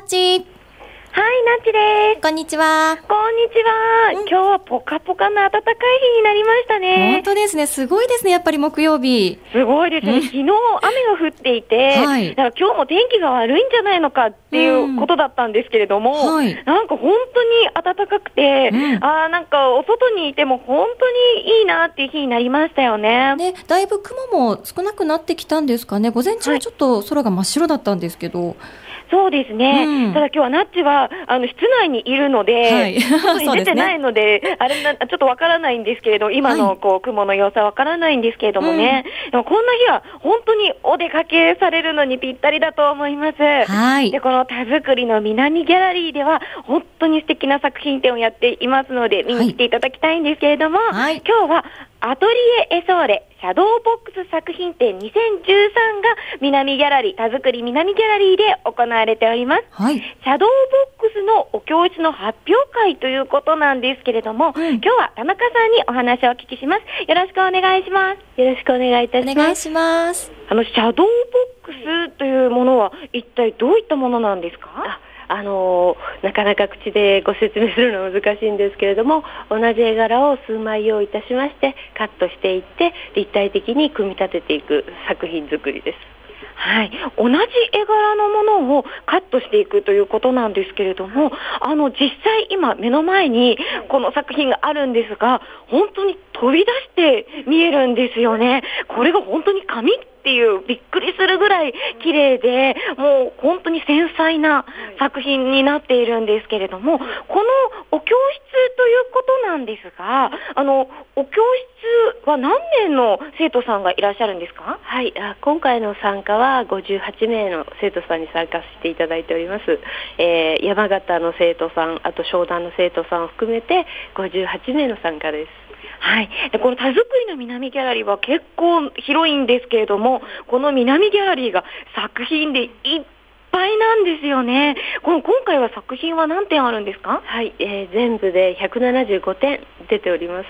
ち。 はい、なっちです。 こんにちは。 こんにちは。今日はポカポカな暖かい日になりましたね。 本当ですね。すごいですね。やっぱり木曜日。 すごいですね。昨日雨が降っていて、 はい、 だから今日も天気が悪いんじゃないのかっていうことだったんですけれども、 はい、 なんか本当に暖かくて、なんかお外にいても本当にいいなっていう日になりましたよね。 ね、だいぶ雲も少なくなってきたんですかね。午前中はちょっと空が真っ白だったんですけど。 そうですね。ただ今日はナッチは室内にいるので、 はい、 外に出てないので、ちょっとわからないんですけれど、今の雲の様子はわからないんですけれどもね。でもこんな日は本当にお出かけされるのにぴったりだと思います。 はい。 で、この田作りの南ギャラリーでは本当に素敵な作品展をやっていますので、見に来ていただきたいんですけれども、今日はアトリエエソーレシャドーボックス作品展2013が南ギャラリー、田作り南ギャラリーで行われております。 はい。 シャドーボックスのお教室の発表会ということなんですけれども、今日は田中さんにお話をお聞きします。よろしくお願いします。よろしくお願いいたします。 お願いします。 シャドーボックスというものは一体どういったものなんですか？ なかなか口でご説明するのは難しいんですけれども、同じ絵柄を数枚用意いたしましてカットしていって立体的に組み立てていく作品作りです。 はい、同じ絵柄のものをカットしていくということなんですけれども、実際今目の前にこの作品があるんですが、本当に飛び出して見えるんですよね。これが本当に紙っていうびっくりするぐらい綺麗で、もう本当に繊細な作品になっているんですけれども、このお教室ということなんですが、お教室は何名の生徒さんがいらっしゃるんですか？ はい、今回の参加は58名の生徒さんに参加していただいております。山形の生徒さん、あと湘南の生徒さんを含めて58名の参加です。 はい、でこの田作りの南ギャラリーは結構広いんですけれども、この南ギャラリーが作品でいっぱいなんですよね。今回は作品は何点あるんですか？ はい、全部で175点出ております。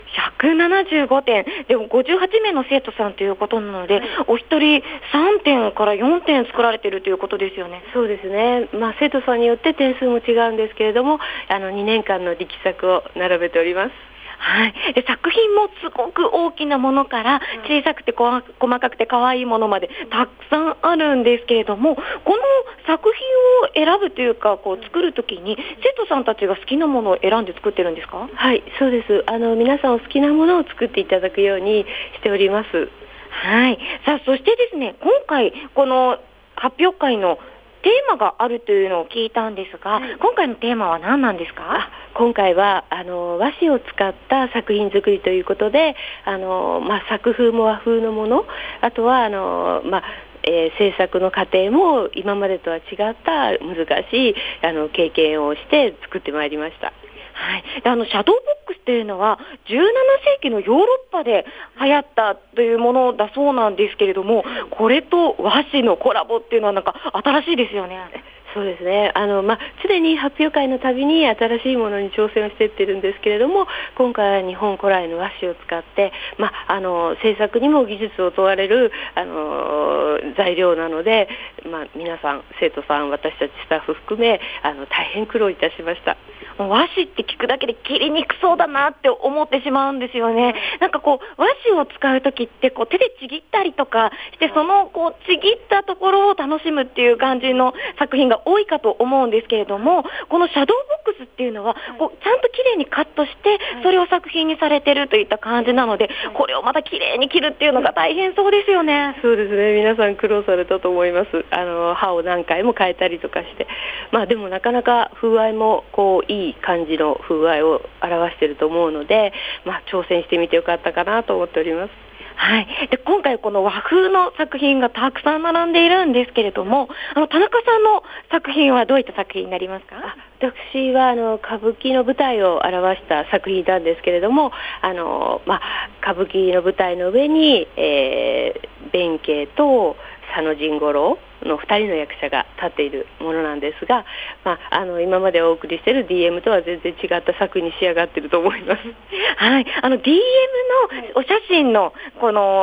175点でも58名の生徒さんということなので、お一人3点から4点作られているということですよね。 そうですね、生徒さんによって点数も違うんですけれども、2年間の力作を並べております。 はい、で作品もすごく大きなものから小さくて細かくて可愛いものまでたくさんあるんですけれども、この作品を選ぶというか作るときに生徒さんたちが好きなものを選んで作ってるんですか？ はい、そうです。皆さんお好きなものを作っていただくようにしております。 はい、さあそしてですね、今回この発表会のテーマがあるというのを聞いたんですが、今回のテーマは何なんですか？ 今回は和紙を使った作品作りということで、作風も和風のもの、あとは制作の過程も今までとは違った難しい経験をして作ってまいりました。 はい、でシャドーボックスというのは17世紀のヨーロッパで流行ったというものだそうなんですけれども、これと和紙のコラボっていうのはなんか新しいですよね。 そうですね、常に発表会のたびに新しいものに挑戦をしていってるんですけれども、今回は日本古来の和紙を使って、制作にも技術を問われる、材料なので、皆さん生徒さん、私たちスタッフ含め大変苦労いたしました。 和紙って聞くだけで切りにくそうだなって思ってしまうんですよね。なんか和紙を使うときって手でちぎったりとかして、そのちぎったところを楽しむっていう感じの作品が多いかと思うんですけれども、このシャドーボックスっていうのはちゃんと綺麗にカットしてそれを作品にされてるといった感じなので、これをまた綺麗に切るっていうのが大変そうですよね。 そうですね、皆さん苦労されたと思います。刃を何回も変えたりとかして、でもなかなか風合いもいい感じの風合いを表していると思うので、挑戦してみてよかったかなと思っております。 はい、で今回この和風の作品がたくさん並んでいるんですけれども、田中さんの作品はどういった作品になりますか？ 私は歌舞伎の舞台を表した作品なんですけれども、歌舞伎の舞台の上に、弁慶と佐野甚五郎の2人の役者が立っているものなんですが、今までお送りしている DM とは全然違った作品に仕上がっていると思います。 はい、DM のお写真のこの絵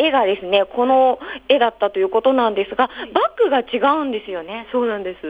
絵がですね、この絵だったということなんですが、バッグが違うんですよね。 そうなんです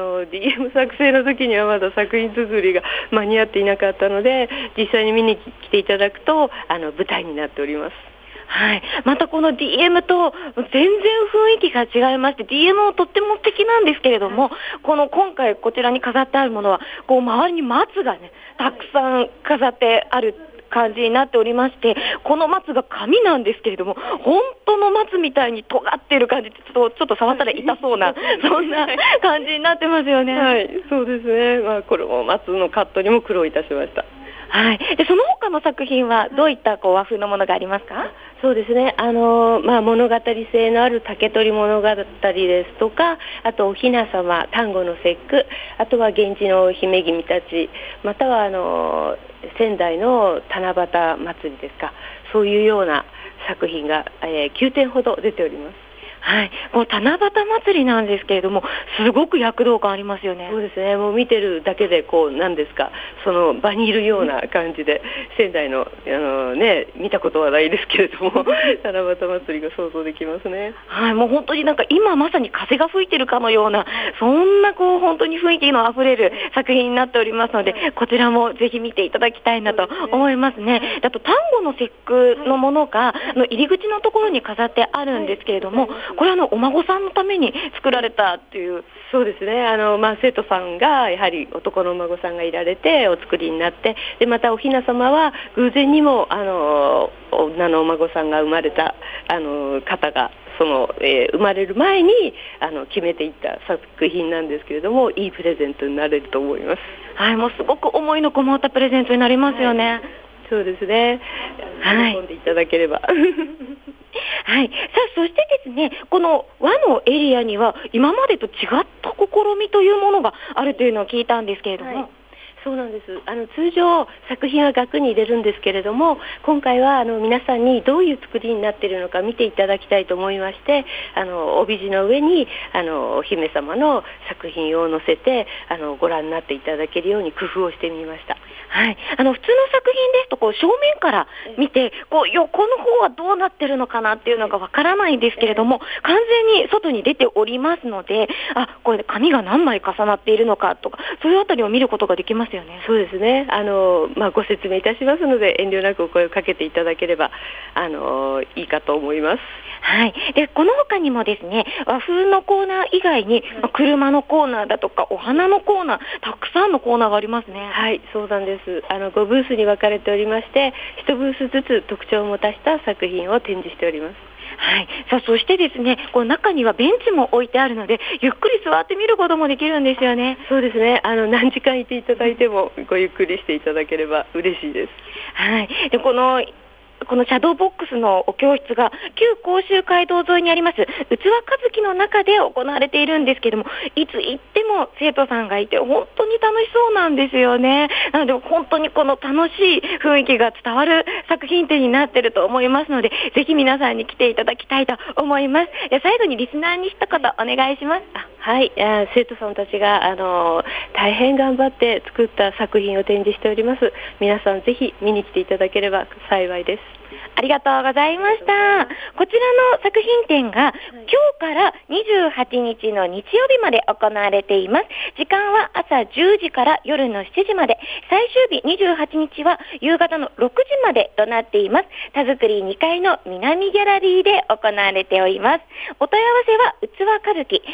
。DM 作成の時にはまだ作品作りが間に合っていなかったので、実際に見に来ていただくと舞台になっております。 はい、またこの DM と全然雰囲気が違いまして、 DM もとっても素敵なんですけれども、この今回こちらに飾ってあるものはこう周りに松がねたくさん飾ってある感じになっておりまして、この松が紙なんですけれども、本当の松みたいに尖ってる感じで、ちょっと触ったら痛そうなそんな感じになってますよね。 はい、そうですね。これも松のカットにも苦労いたしました。 はい、でその他の作品はどういった和風のものがありますか？ そうですね、物語性のある竹取物語ですとか、あとお雛様、端午の節句、あとは源氏の姫君たち、または仙台の七夕祭りですか、そういうような作品が、9点ほど出ております。 はい、この七夕祭りなんですけれども、すごく躍動感ありますよね。 そうですね、もう見てるだけで何ですか、その場にいるような感じで、仙台の、見たことはないですけれども七夕祭りが想像できますね。 はい、もう本当になんか今まさに風が吹いてるかのような、そんな本当に雰囲気のあふれる作品になっておりますので、こちらもぜひ見ていただきたいなと思いますね。あと端午の節句のものが入り口のところに飾ってあるんですけれども、これお孫さんのために作られたっていう。 そうですね、生徒さんがやはり男のお孫さんがいられてお作りになって、でまたお雛様は偶然にも女のお孫さんが生まれた方が生まれる前に決めていった作品なんですけれども、いいプレゼントになれると思います。 はい、もうすごく思いのこもったプレゼントになりますよね。 はい、そうですね、喜んでいただければはい、さあそしてですね、この和のエリアには今までと違った試みというものがあるというのを聞いたんですけれども。はい、 そうなんです。通常作品は額に入れるんですけれども、今回は皆さんにどういう作りになっているのか見ていただきたいと思いまして、帯地の上にお姫様の作品を載せてご覧になっていただけるように工夫をしてみました。 はい、普通の作品ですと正面から見て横の方はどうなってるのかなっていうのがわからないんですけれども、完全に外に出ておりますので、これで紙が何枚重なっているのかとか、そういうあたりを見ることができますよね。 そうですね、ご説明いたしますので遠慮なくお声をかけていただければいいかと思います。 はい、でこの他にもですね、和風のコーナー以外に、車のコーナーだとかお花のコーナー、たくさんのコーナーがありますね。 はい、そうなんです。5ブースに分かれておりまして、1ブースずつ特徴を持たした作品を展示しております。 はい、さあそしてですね、中にはベンチも置いてあるので、ゆっくり座って見ることもできるんですよね。 そうですね、何時間いていただいてもごゆっくりしていただければ嬉しいです。 はい、でこのシャドーボックスのお教室が旧甲州街道沿いにあります器和樹の中で行われているんですけれども、いつ行っても生徒さんがいて本当に楽しそうなんですよね。なので本当にこの楽しい雰囲気が伝わる作品展になっていると思いますので、ぜひ皆さんに来ていただきたいと思います。で最後にリスナーに一言お願いします。 はい、生徒さんたちが大変頑張って作った作品を展示しております。皆さんぜひ見に来ていただければ幸いです。 ありがとうございました。こちらの作品展が今日から28日の日曜日まで行われています。時間は朝10時から夜の7時まで、最終日28日は夕方の6時までとなっています。田作り2階の南ギャラリーで行われております。お問い合わせは器和樹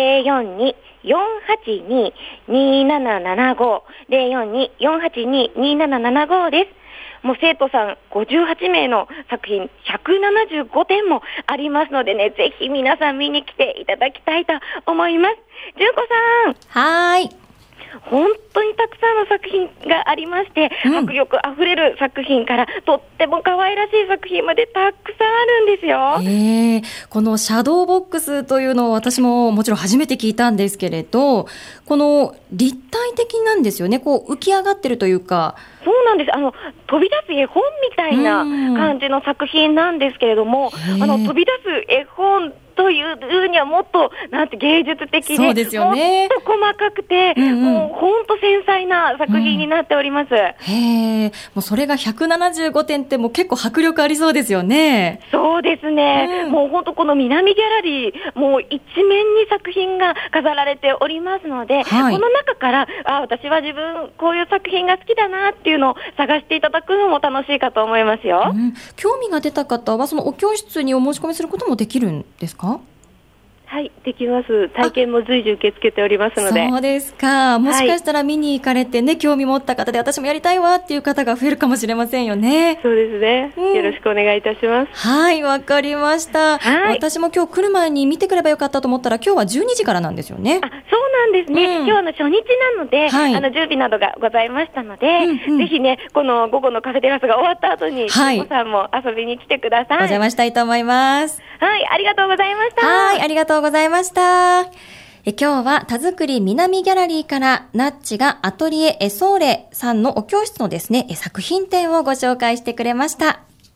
042-482-2775 042-482-2775です。もう生徒さん58名の作品175点もありますのでね、ぜひ皆さん見に来ていただきたいと思います。純子さん。 はーい。 本当にたくさんの作品がありまして、迫力あふれる作品からとっても可愛らしい作品までたくさんあるんですよ。 このシャドーボックスというのを私ももちろん初めて聞いたんですけれど、この立体的なんですよね。浮き上がってるというか。 そうなんです。飛び出す絵本みたいな感じの作品なんですけれども、飛び出す絵本というにはもっとなんて芸術的で、 そうですよね、 もっと細かくて、もう本当繊細な作品になっております。 へえ、もうそれが175点ってもう結構迫力ありそうですよね。 そうですね、もう本当この南ギャラリー、もう一面に作品が飾られておりますので、この中から私は自分こういう作品が好きだなっていうのを探していただくのも楽しいかと思いますよ。 興味が出た方はそのお教室にお申し込みすることもできるんですか？ はい、できます。体験も随時受け付けておりますので。 そうですか。もしかしたら見に行かれてね、興味持った方で私もやりたいわっていう方が増えるかもしれませんよね。 そうですね。よろしくお願いいたします。 はい、わかりました。私も今日来る前に見てくればよかったと思ったら今日は12時からなんですよね。 そうなんですね。今日の初日なので、準備などがございましたので、ぜひね、この午後のカフェテラスが終わった後に、お子さんも遊びに来てください。お邪魔したいと思います。 はい、ありがとうございました。 はい、ありがとうございました。今日は田作り南ギャラリーからナッチがアトリエエソーレさんのお教室のですね、作品展をご紹介してくれました。